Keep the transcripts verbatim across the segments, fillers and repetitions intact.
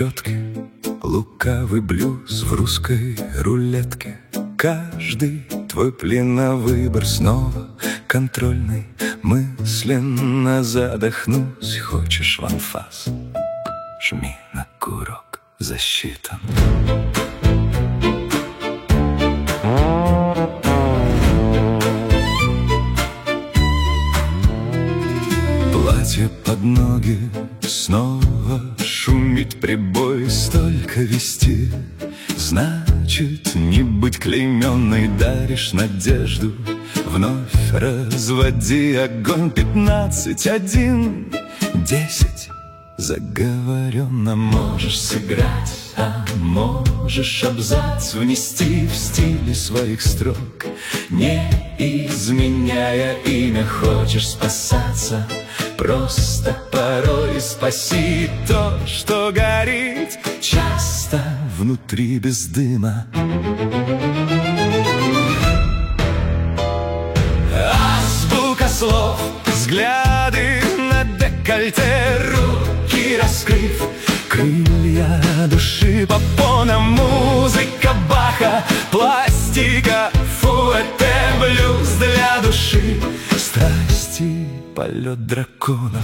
щетки, лукавый блюз в русской рулетке. Каждый твой плен на выбор снова контрольный. Мысленно задохнусь, хочешь в анфас? Жми на курок, засчитан. Платье под ноги, снова шумит прибой. Столько вести, значит не быть клейменной. Даришь надежду, вновь разводи огонь. Пятнадцать, один, десять. Заговоренно можешь сыграть, а можешь абзац внести в стиле своих строк. Не изменяя имя, хочешь спасаться, просто порой спаси то, что горит часто внутри без дыма. Азбука слов, взгляды на декольте, руки раскрыв, крылья души попона, музыка Баха, пластика, фуэте, блюз для души, страсти, полет драконов.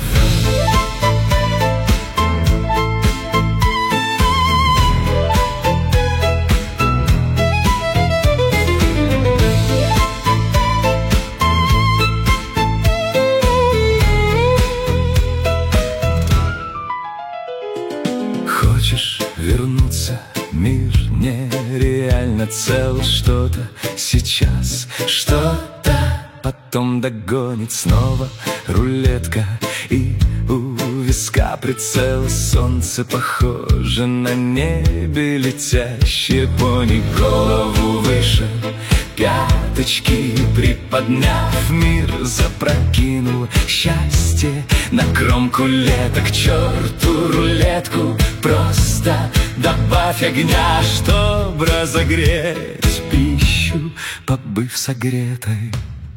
Хочешь вернуться, мир нереально цел. Что-то сейчас, что-то потом догонит снова рулетка. И у виска прицел, солнце похоже на небе летящее пони. Голову выше, пяточки приподняв, мир запрокинул. Счастье на кромку лета, к черту рулетку. Просто добавь огня, чтоб разогреть пищу, побыв согретой.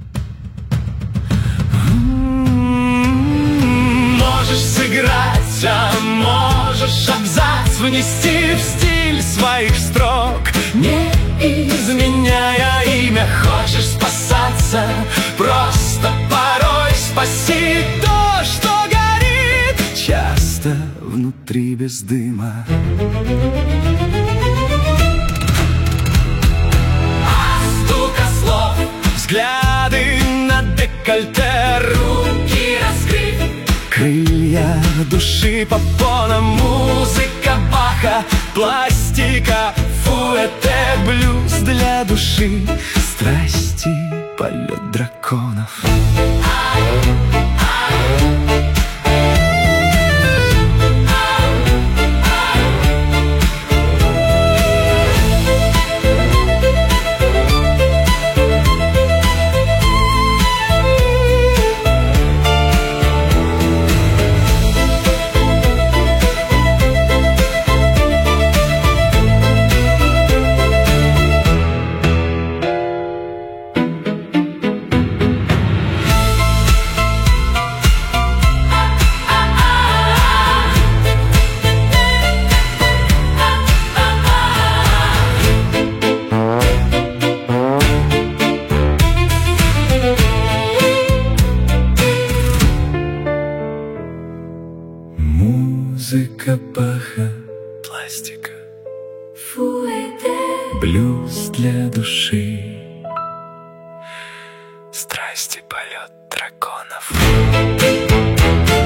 Можешь сыграть, а можешь абзац внести в стиль своих строк. Не изменяя имя, хочешь спасаться, просто порой спаси то, что горит часто внутри без дыма. Азбука слов, взгляды на декольте, руки раскрыв, крылья души попона, музыка Баха, пластика, фуэте, блюз для души, страсти, полет драконов. Музыка Баха, пластика, фуэте, блюз для души, страсти, полет драконов.